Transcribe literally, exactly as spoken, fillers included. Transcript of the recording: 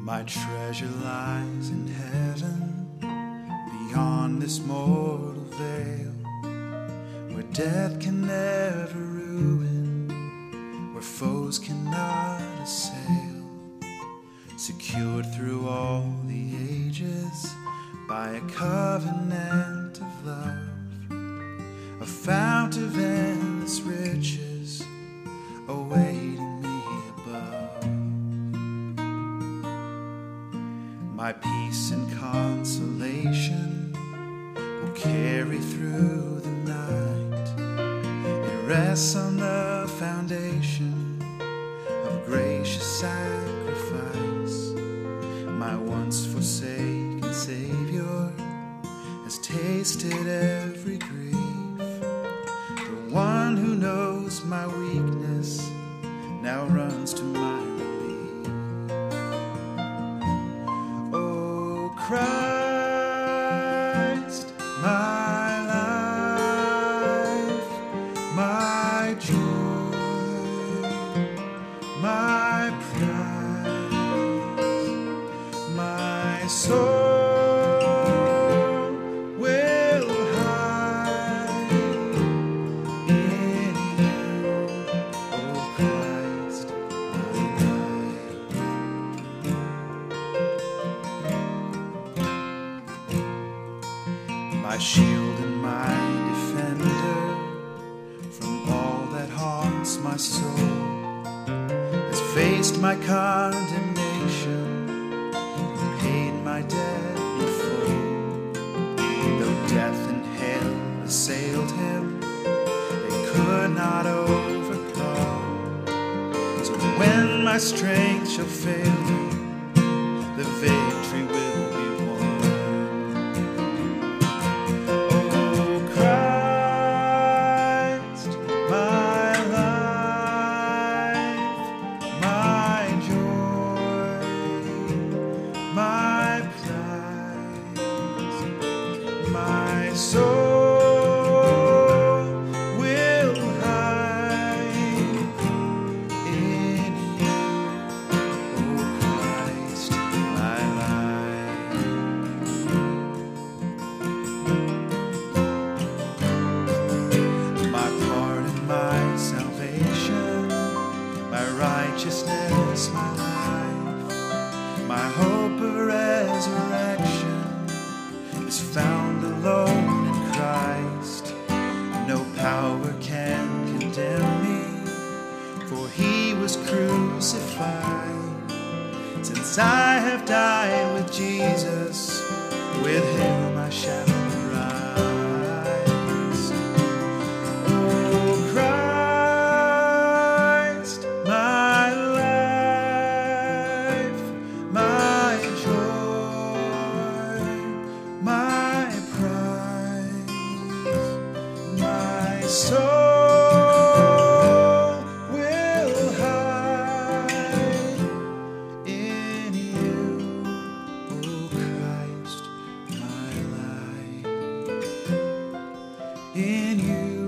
My treasure lies in heaven, beyond this mortal veil, where death can never ruin, where foes cannot assail. Secured through all the ages by a covenant of love, a fount of endless riches awaiting me above. My peace and consolation will carry through the night. It rests on the foundation of gracious sacrifice. My once forsaken Savior has tasted every grief. The one who knows my weakness now runs to my relief. Oh Christ, my life, my joy, my prize, my soul will hide in you, oh Christ, my life. My shield and my defender from all that haunts my soul has faced my condemnation, paid my debt in full. Though death and hell assailed him, they could not overcome. So when my strength shall fail me, the victory will be won. Oh Christ, my life, my joy, my prize, my soul will hide in you, oh Christ, my life. My pardon, my salvation, my righteousness, my life, my hope of resurrection is found alone in Christ. No power can condemn me, for he was crucified. Since I have died with Jesus, with him I shall rise. Oh Christ, my life, my joy, my prize, my soul will hide in you, oh Christ, my life, in you.